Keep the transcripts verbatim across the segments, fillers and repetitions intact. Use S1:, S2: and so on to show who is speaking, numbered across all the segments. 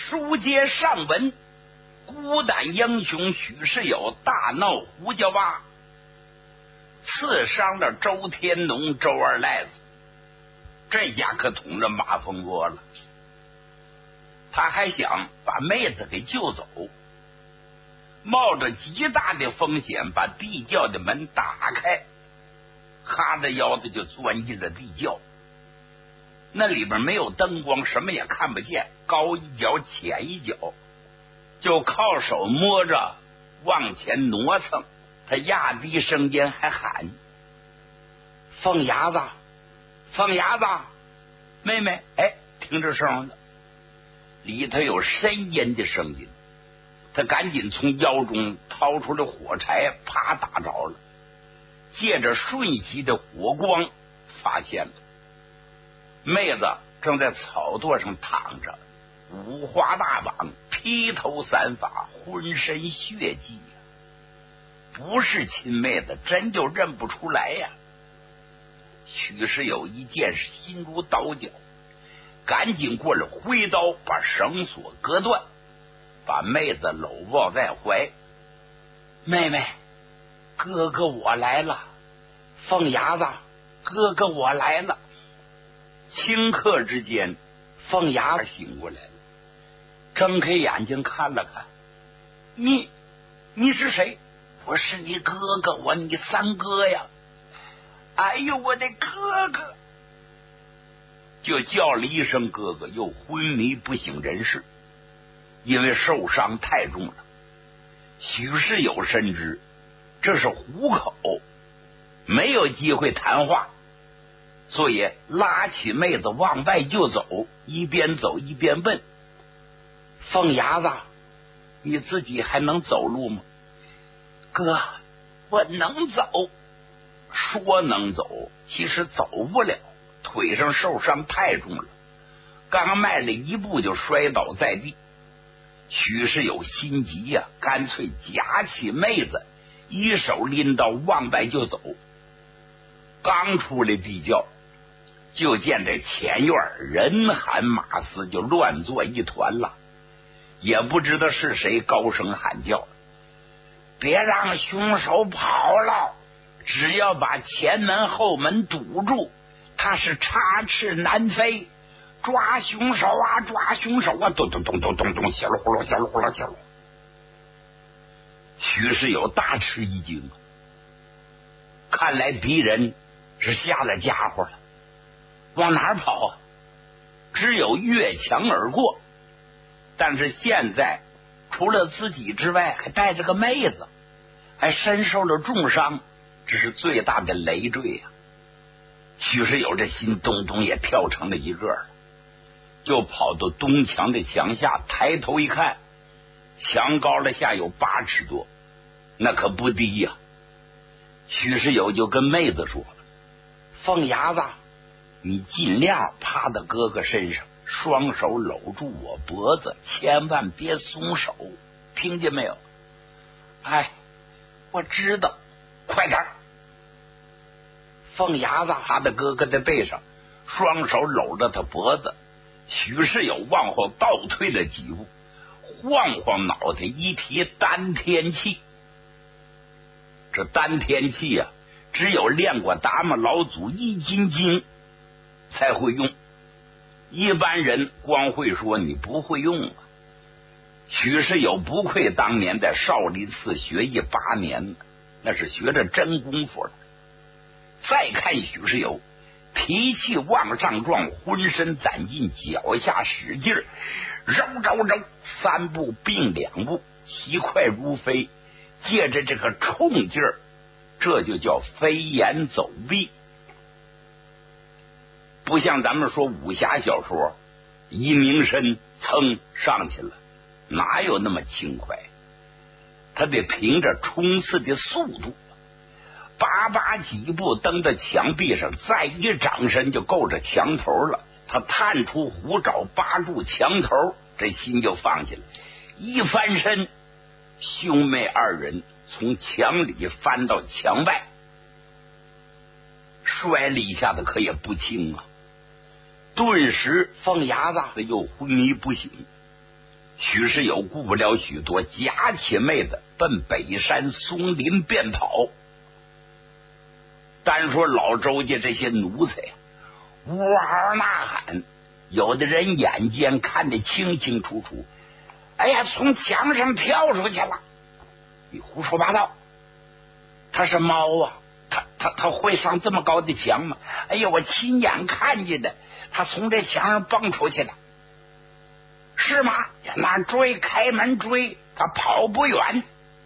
S1: 书接上文，孤胆英雄许世友大闹胡家洼，刺伤了周天龙、周二赖子，这下可捅着马蜂窝了。他还想把妹子给救走，冒着极大的风险把地窖的门打开，哈着腰子就钻进了地窖。那里边没有灯光，什么也看不见，高一脚浅一脚，就靠手摸着往前挪蹭。他压低声音还喊：凤牙子，凤牙子，妹妹！哎，听着声了，里头有呻吟的声音。他赶紧从腰中掏出了火柴，啪打着了，借着瞬息的火光发现了妹子正在草垛上躺着，五花大绑，披头散发，浑身血迹呀、不是亲妹子真就认不出来呀。许世友一见是心如刀绞，赶紧过来挥刀把绳索割断，把妹子搂抱在怀。妹妹，哥哥我来了，凤牙子，哥哥我来了。顷刻之间，凤牙子醒过来了，睁开眼睛看了看，你你是谁？我是你哥哥，我你三哥呀！哎呦，我的哥哥！就叫了一声哥哥，又昏迷不省人事，因为受伤太重了。许世友深知这是虎口，没有机会谈话，所以拉起妹子往外就走，一边走一边问：凤牙子，你自己还能走路吗？哥，我能走。说能走，其实走不了，腿上受伤太重了，刚迈了一步就摔倒在地。许世友心急呀、啊，干脆夹起妹子，一手拎刀往外就走。刚出来地窖，就见这前院人喊马嘶，就乱作一团了。也不知道是谁高声喊叫：别让凶手跑了，只要把前门后门堵住，他是插翅难飞，抓凶手啊，抓凶手啊！咚咚咚咚咚咚，小噜呼噜，小噜呼噜，小噜。许世友大吃一惊，看来敌人是下了家伙了，往哪儿跑啊？只有越墙而过，但是现在除了自己之外，还带着个妹子，还身受了重伤，这是最大的累赘呀、啊！许世友这心咚咚也跳成了一个了，就跑到东墙的墙下，抬头一看，墙高了下有八尺多，那可不低呀、啊。许世友就跟妹子说：凤牙子，你尽量趴到哥哥身上，双手搂住我脖子，千万别松手，听见没有？哎，我知道，快点！凤牙子趴在哥哥的背上，双手搂着他脖子。许世友往后倒退了几步，晃晃脑袋，一提丹天气。这丹天气啊，只有练过达摩老祖易筋经才会用，一般人光会说你不会用啊。许世友不愧当年在少林寺学艺八年，那是学着真功夫了。再看许世友提气往上撞，浑身攒劲，脚下使劲儿，揉揉揉，三步并两步，其快如飞，借着这个冲劲儿，这就叫飞檐走壁。不像咱们说武侠小说，一鸣身噌上去了，哪有那么轻快？他得凭着冲刺的速度，八八几步蹬到墙壁上，再一掌身就够着墙头了。他探出虎爪，扒住墙头，这心就放下了。一翻身，兄妹二人从墙里翻到墙外，摔了一下子，可也不轻啊。顿时，凤牙子又昏迷不醒。 许世友顾不了许多，夹起妹子奔北山松林便跑。单说老周家这些奴才呜嗷呐喊，有的人眼尖看得清清楚楚，哎呀，从墙上跳出去了！你胡说八道！他是猫啊，他他他会上这么高的墙吗？哎呀，我亲眼看见的，他从这墙上蹦出去的，是吗？那追，开门追，他跑不远。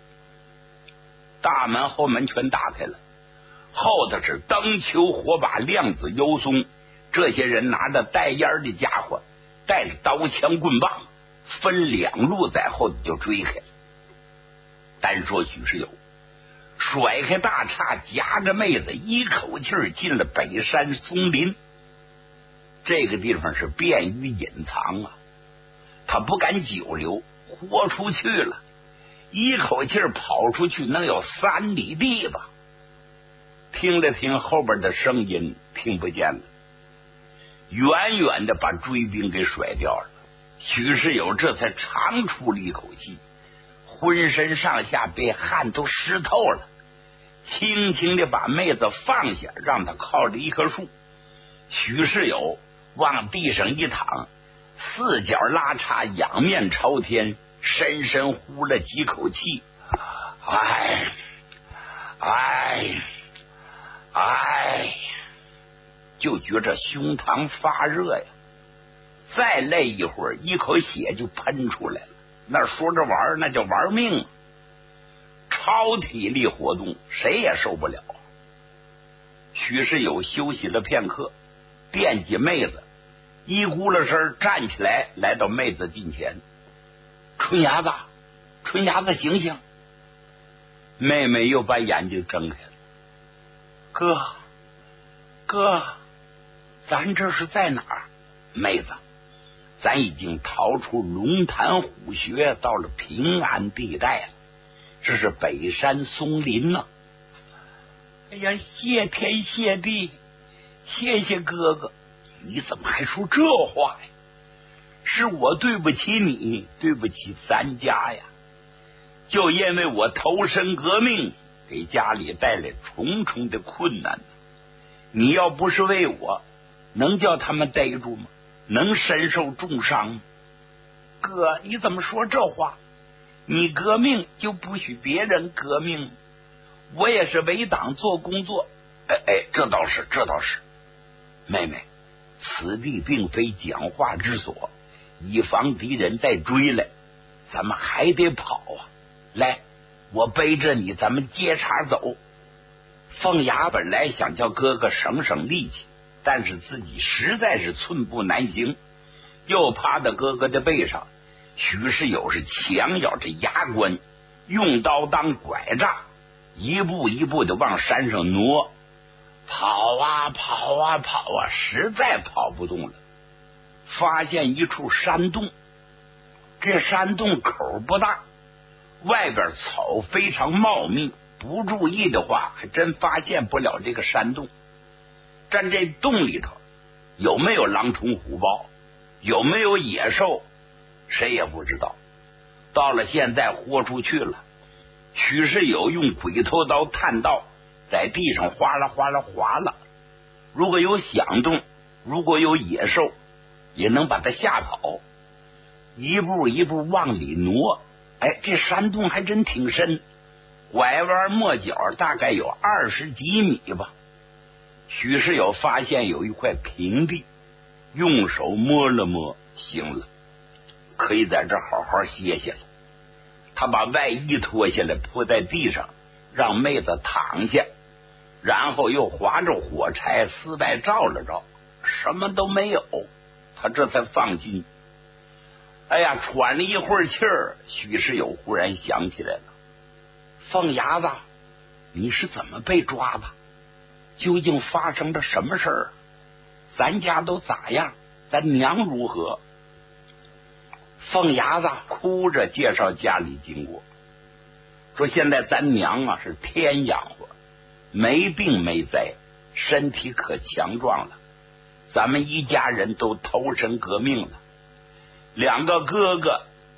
S1: 大门后门全打开了，后头是灯球火把，亮子幽松，这些人拿着带烟的家伙，带着刀枪棍棒，分两路在后头就追开了。单说许世友甩开大叉，夹着妹子一口气进了北山松林。这个地方是便于隐藏啊，他不敢久留，豁出去了，一口气跑出去能有三里地吧。听了听后边的声音，听不见了，远远的把追兵给甩掉了。许世友这才长出了一口气，浑身上下被汗都湿透了，轻轻的把妹子放下，让她靠着一棵树。许世友往地上一躺，四脚拉叉，仰面朝天，深深呼了几口气，哎哎哎，就觉着胸膛发热呀。再累一会儿，一口血就喷出来了。那说着玩那叫玩命，超体力活动谁也受不了。许世友休息了片刻，惦记妹子，一咕噜声站起来，来到妹子近前。春芽子，春芽子，醒醒！妹妹又把眼睛睁开了。哥哥，咱这是在哪儿？妹子，咱已经逃出龙潭虎穴，到了平安地带了，这是北山松林呢、啊。哎呀，谢天谢地，谢谢哥哥！你怎么还说这话呀？是我对不起你，对不起咱家呀！就因为我投身革命，给家里带来重重的困难，你要不是为我，能叫他们逮住吗？能身受重伤吗？哥，你怎么说这话？你革命就不许别人革命？我也是为党做工作。哎哎，这倒是，这倒是。妹妹，此地并非讲话之所，以防敌人再追来，咱们还得跑啊！来，我背着你，咱们接茬走。凤雅本来想叫哥哥省省力气，但是自己实在是寸步难行，又趴在哥哥的背上。许世友是强咬着牙关，用刀当拐杖，一步一步的往山上挪，跑啊跑啊跑啊，实在跑不动了。发现一处山洞，这山洞口不大，外边草非常茂密，不注意的话还真发现不了这个山洞。但这洞里头有没有狼虫虎豹，有没有野兽，谁也不知道。到了现在豁出去了，许世友用鬼头刀探道，在地上哗啦哗啦划了，如果有响动，如果有野兽，也能把它吓跑。一步一步往里挪，哎，这山洞还真挺深，拐弯抹角大概有二十几米吧。许世友发现有一块平地，用手摸了摸，行了，可以在这好好歇歇了。他把外衣脱下来铺在地上，让妹子躺下，然后又划着火柴四外照了照，什么都没有，他这才放心。哎呀，喘了一会儿气儿，许世友忽然想起来了，凤牙子，你是怎么被抓的？究竟发生了什么事儿？咱家都咋样？咱娘如何？凤牙子哭着介绍家里经过，说现在咱娘啊是天养活，没病没灾，身体可强壮了，咱们一家人都投身革命了。两个哥哥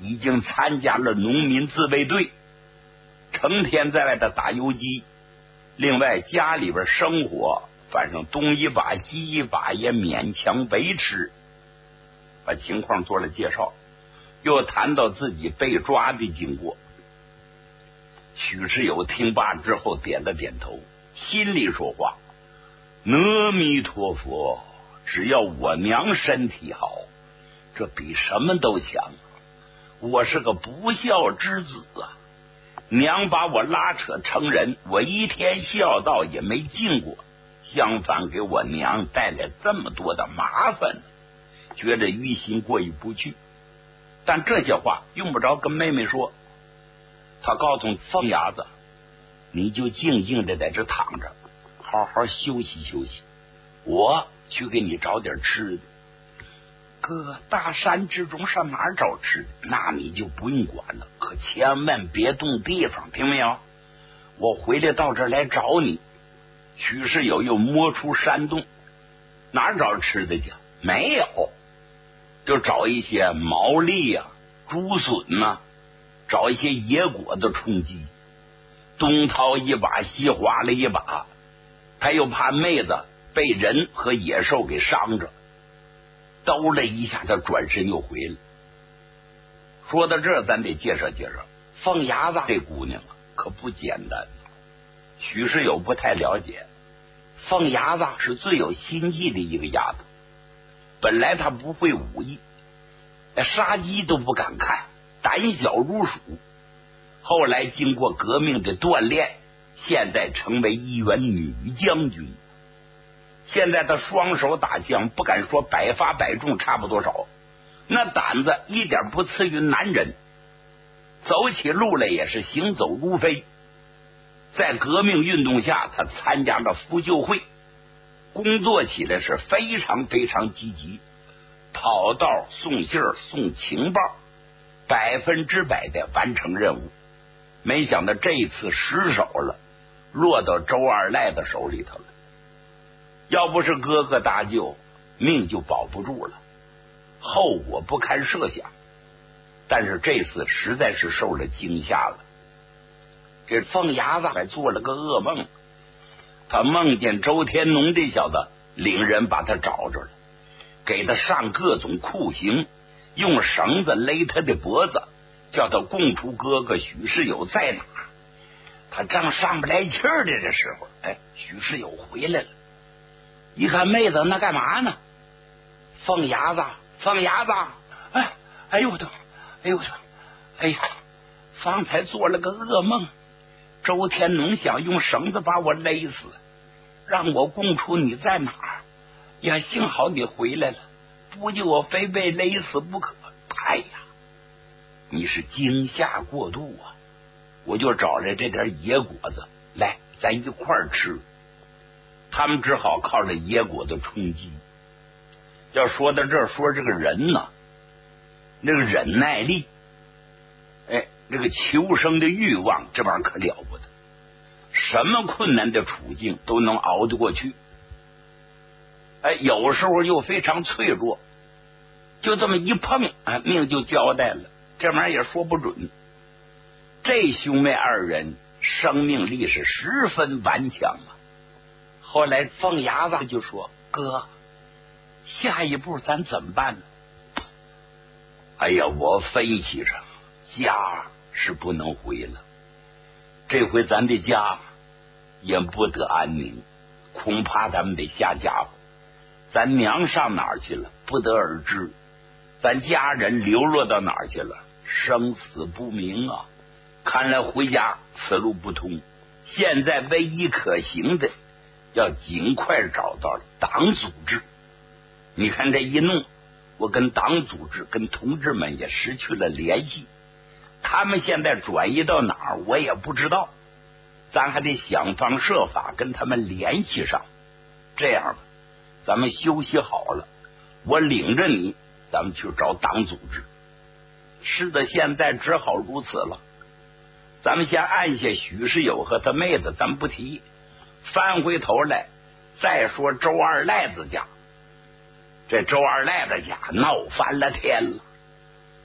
S1: 已经参加了农民自卫队，成天在外头打游击。另外家里边生活反正东一把西一把也勉强维持，把情况做了介绍，又谈到自己被抓的经过。许世友听罢之后点了点头，心里说话：阿弥陀佛，只要我娘身体好，这比什么都强。我是个不孝之子啊，娘把我拉扯成人，我一天孝道也没尽过，相反给我娘带来这么多的麻烦，觉得于心过意不去。但这些话用不着跟妹妹说，他告诉凤伢子：你就静静的在这躺着，好好休息休息，我去给你找点吃的。哥，大山之中上哪儿找吃的？那你就不用管了，可千万别动地方，听没有？我回来到这儿来找你。许世友又摸出山洞，哪儿找吃的去？没有，就找一些毛栗啊、竹笋呐、啊，找一些野果子充饥。东掏一把西划了一把，他又怕妹子被人和野兽给伤着，兜了一下，他转身又回来。说到这儿，咱得介绍介绍凤伢子这姑娘可不简单。许世友不太了解，凤伢子是最有心计的一个丫头。本来她不会武艺，杀鸡都不敢看，胆小如鼠。后来经过革命的锻炼，现在成为一员女将军。现在他双手打枪，不敢说百发百中差不多少，那胆子一点不次于男人，走起路来也是行走如飞。在革命运动下，他参加了扶救会，工作起来是非常非常积极，跑道送信儿送情报，百分之百的完成任务。没想到这一次失手了，落到周二赖的手里头了。要不是哥哥搭救，命就保不住了，后果不堪设想。但是这次实在是受了惊吓了。这凤伢子还做了个噩梦，他梦见周天农这小子领人把他找着了，给他上各种酷刑，用绳子勒他的脖子，叫他供出哥哥许世友在哪。他正上不来气儿的这时候，哎，许世友回来了。一看妹子，那干嘛呢？凤伢子，凤伢子，哎，哎呦我的，哎呦我的，哎呀，方才做了个噩梦，周天农想用绳子把我勒死，让我供出你在哪儿。呀，幸好你回来了，不救我非被勒死不可。哎呀，你是惊吓过度啊！我就找来这点野果子，来，咱一块儿吃。他们只好靠着野果子充饥。要说到这儿，说这个人呢，那个忍耐力，哎，这个求生的欲望，这玩意儿可了不得，什么困难的处境都能熬得过去。哎，有时候又非常脆弱，就这么一碰，哎，命就交代了，这玩意儿也说不准。这兄妹二人生命力是十分顽强啊。后来凤伢子就说：“哥，下一步咱怎么办呢？”哎呀，我分析着，家是不能回了，这回咱的家也不得安宁，恐怕咱们得下家伙。咱娘上哪儿去了，不得而知；咱家人流落到哪儿去了，生死不明啊！看来回家此路不通，现在唯一可行的，要尽快找到党组织。你看这一弄，我跟党组织跟同志们也失去了联系，他们现在转移到哪儿我也不知道，咱还得想方设法跟他们联系上。这样吧，咱们休息好了，我领着你，咱们去找党组织。是的，现在只好如此了。咱们先按下许世友和他妹子，咱们不提，翻回头来再说周二赖子家。这周二赖子家闹翻了天了，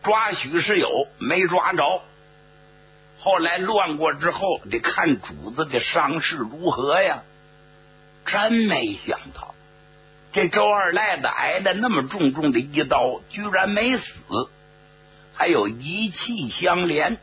S1: 抓许世友没抓着，后来乱过之后得看主子的伤势如何呀。真没想到这周二赖子挨了那么重重的一刀，居然没死，还有一气相连。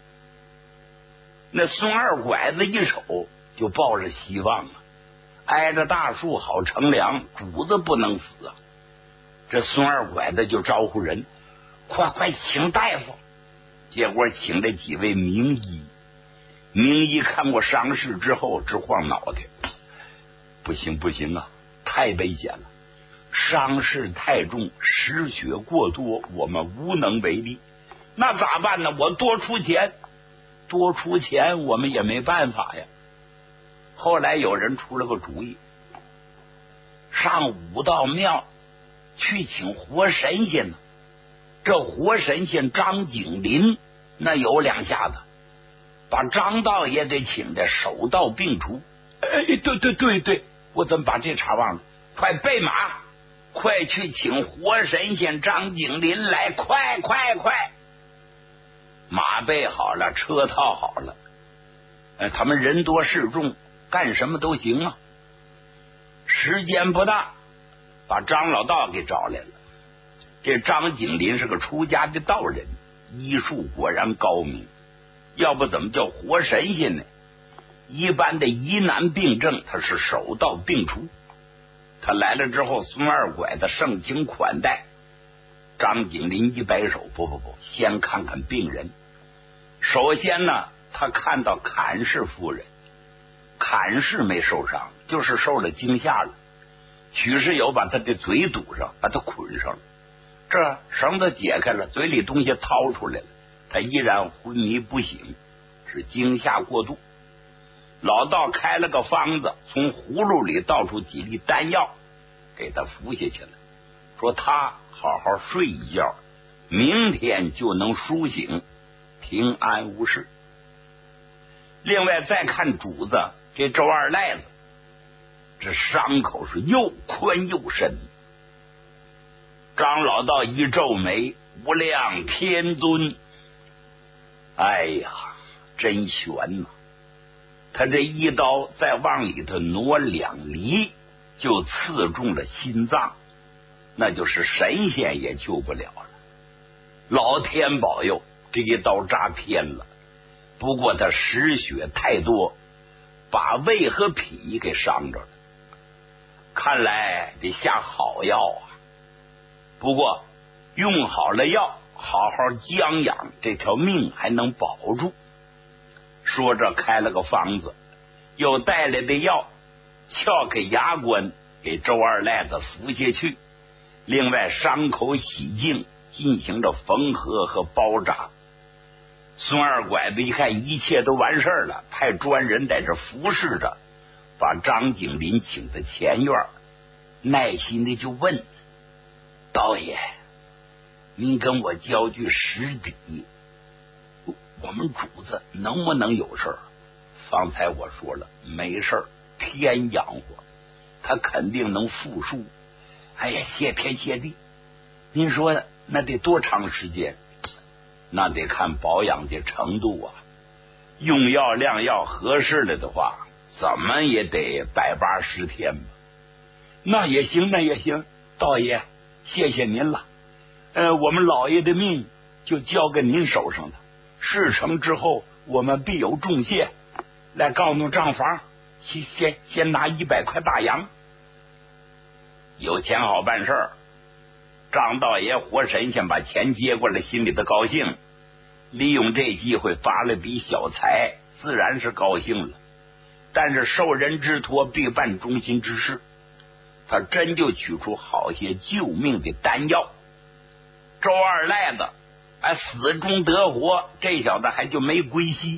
S1: 那孙二拐子一手就抱着希望了，挨着大树好乘凉，主子不能死啊。这孙二拐子就招呼人，快快请大夫。结果请了几位名医，名医看过伤势之后直晃脑袋，不行不行啊，太危险了，伤势太重，失血过多，我们无能为力。那咋办呢？我多出钱，多出钱我们也没办法呀。后来有人出了个主意，上武道庙去请活神仙呢。这活神仙张景林那有两下子，把张道爷给请的手到病除。哎，对对对对，我怎么把这茬忘了？快备马，快去请活神仙张景林来，快快快！马备好了，车套好了，呃，他们人多势众，干什么都行啊。时间不大，把张老道给找来了。这张景林是个出家的道人，医术果然高明，要不怎么叫活神仙呢？一般的疑难病症他是手到病除。他来了之后，孙二拐子盛情款待，张景林一摆手，不不不，先看看病人。首先呢，他看到侃氏夫人，侃氏没受伤，就是受了惊吓了。许世友把他的嘴堵上，把他捆上了，这绳子解开了，嘴里东西掏出来了，他依然昏迷不醒，是惊吓过度。老道开了个方子，从葫芦里倒出几粒丹药给他服下去了，说他好好睡一觉，明天就能苏醒，平安无事。另外再看主子这周二赖子，这伤口是又宽又深。张老道一皱眉，无量天尊，哎呀，真悬呐！他这一刀再往里头挪两厘，就刺中了心脏，那就是神仙也救不了了。老天保佑，这一刀扎偏了。不过他失血太多，把胃和脾给伤着了，看来得下好药啊。不过用好了药，好好将养，这条命还能保住。说着开了个方子，又带来的药撬开牙关给周二赖子服下去，另外伤口洗净，进行着缝合和包扎。孙二拐子一看一切都完事了，派专人在这服侍着，把张景林请到前院，耐心的就问道爷，您跟我交句实底，我们主子能不能有事儿？方才我说了，没事儿，天养活，他肯定能复苏。哎呀，谢天谢地！您说那得多长时间？那得看保养的程度啊，用药量药合适了的话，怎么也得百八十天吧。那也行，那也行，道爷，谢谢您了。呃，我们老爷的命就交给您手上了。事成之后，我们必有重谢。来告诉账房，先先先拿一百块大洋。有钱好办事儿，张道爷活神仙把钱接过来，心里的高兴，利用这机会发了笔小财，自然是高兴了。但是受人之托，必办忠心之事，他真就取出好些救命的丹药。周二赖子哎，死中得活，这小子还就没归西。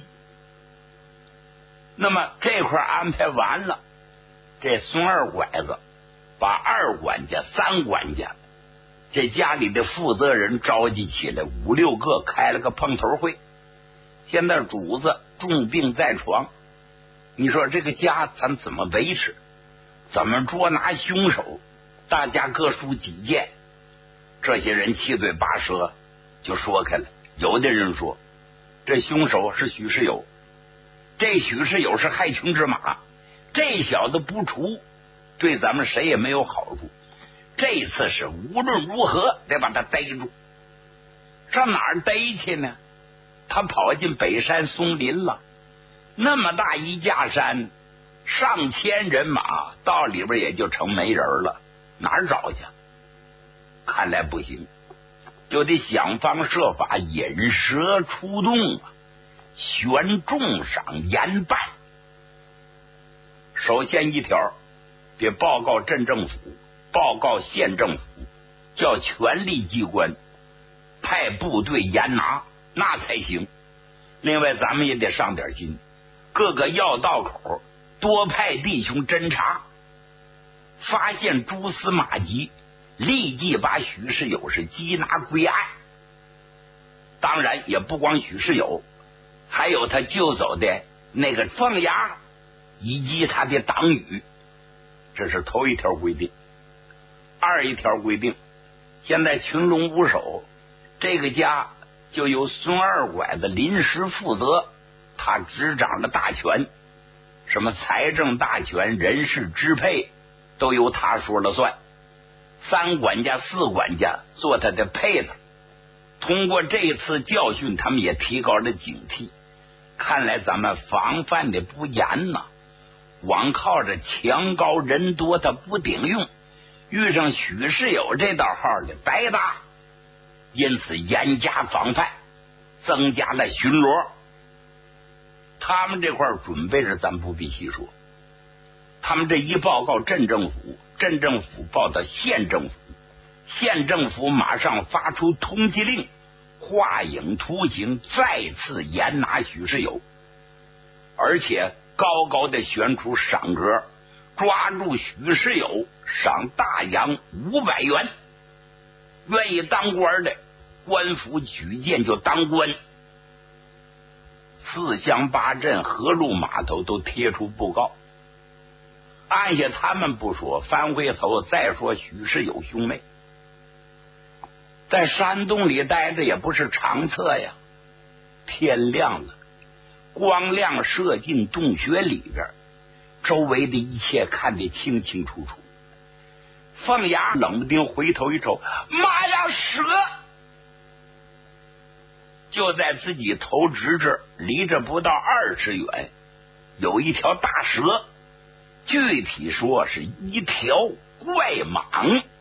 S1: 那么这块安排完了，这孙二拐子把二管家、三管家这家里的负责人召集起来，五六个开了个碰头会。现在主子重病在床，你说这个家咱怎么维持？怎么捉拿凶手？大家各抒己见。这些人七嘴八舌， 就说开了。有的人说这凶手是许世友，这许世友是害群之马，这小子不除对咱们谁也没有好处，这次是无论如何得把他逮住。上哪儿逮去呢？他跑进北山松林了，那么大一架山，上千人马到里边也就成没人了，哪儿找去？看来不行，就得想方设法引蛇出洞啊，悬重赏严办。首先一条，得报告镇政府，报告县政府，叫权力机关派部队严拿，那才行。另外咱们也得上点心，各个要道口多派弟兄侦查，发现蛛丝马迹，立即把许世友是缉拿归案。当然也不光许世友，还有他救走的那个凤牙以及他的党羽。这是头一条规定。二一条规定，现在群龙无首，这个家就由孙二拐子临时负责，他执掌了大权，什么财政大权、人事支配都由他说了算。三管家、四管家做他的配子。通过这次教训，他们也提高了警惕。看来咱们防范的不严呐，光靠着墙高人多他不顶用，遇上许世友这道号的白搭。因此严加防范，增加了巡逻。他们这块准备着咱不必细说，他们这一报告镇政府，镇政府报到县政府，县政府马上发出通缉令，画影图形，再次严拿许世友，而且高高的悬出赏格，抓住许世友赏大洋五百元，愿意当官的官府举荐就当官。四乡八镇、河路码头都贴出布告。按下他们不说，翻回头再说许世友兄妹在山洞里待着也不是长策呀。天亮了，光亮射进洞穴里边，周围的一切看得清清楚楚。凤牙冷不丁回头一瞅，妈呀，蛇！就在自己头直着，离着不到二十远，有一条大蛇，具体说是一条怪蟒。